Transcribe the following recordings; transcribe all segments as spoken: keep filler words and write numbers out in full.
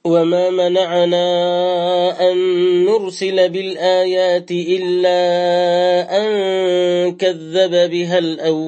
وما منعنا أن نرسل بالآيات إلا أن كذب بها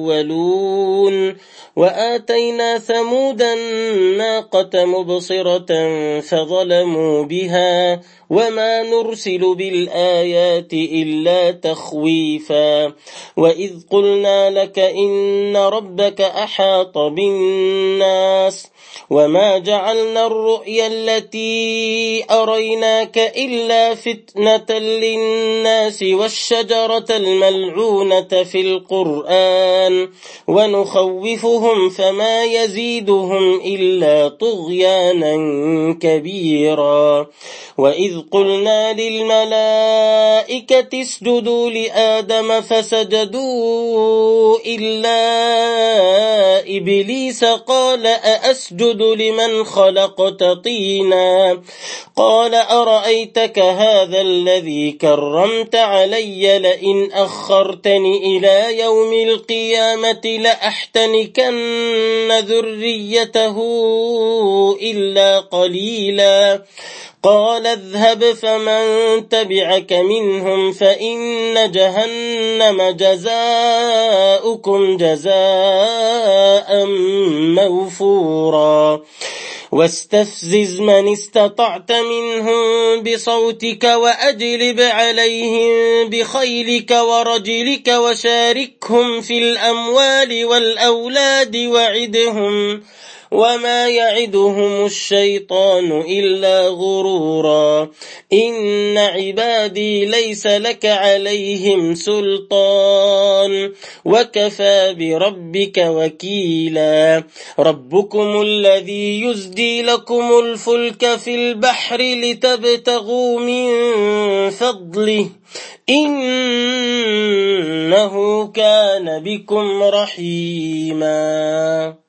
الأولون وآتينا ثمود الناقة مبصرة فظلموا بها وما نرسل بالآيات إلا تخويفا وإذ قلنا لك إن ربك أحاط بالناس وما جعلنا الرؤيا التي أريناك إلا فتنة للناس والشجرة الملعونة في القرآن ونخوفهم فما يزيدهم إلا طغيانا كبيرا وإذ قلنا للملائكة اسجدوا لآدم فسجدوا إلا إبليس قال أأسجد لمن خلقت طينا قال أرأيتك هذا الذي كرمت علي لئن أخرتني إلى يوم القيامة لأحتنكن ذريته إلا قليلا قال اذهب فمن تبعك منهم فإن جهنم جزاؤكم جزاء موفورا واستفزز من استطعت منهم بصوتك وأجلب عليهم بخيلك ورجلك وشاركهم في الأموال والأولاد وعدهم وما يعدهم الشيطان إلا غرورا إن عبادي ليس لك عليهم سلطان وكفى بربك وكيلا ربكم الذي يزدي لكم الفلك في البحر لتبتغوا من فضله إنه كان بكم رحيما.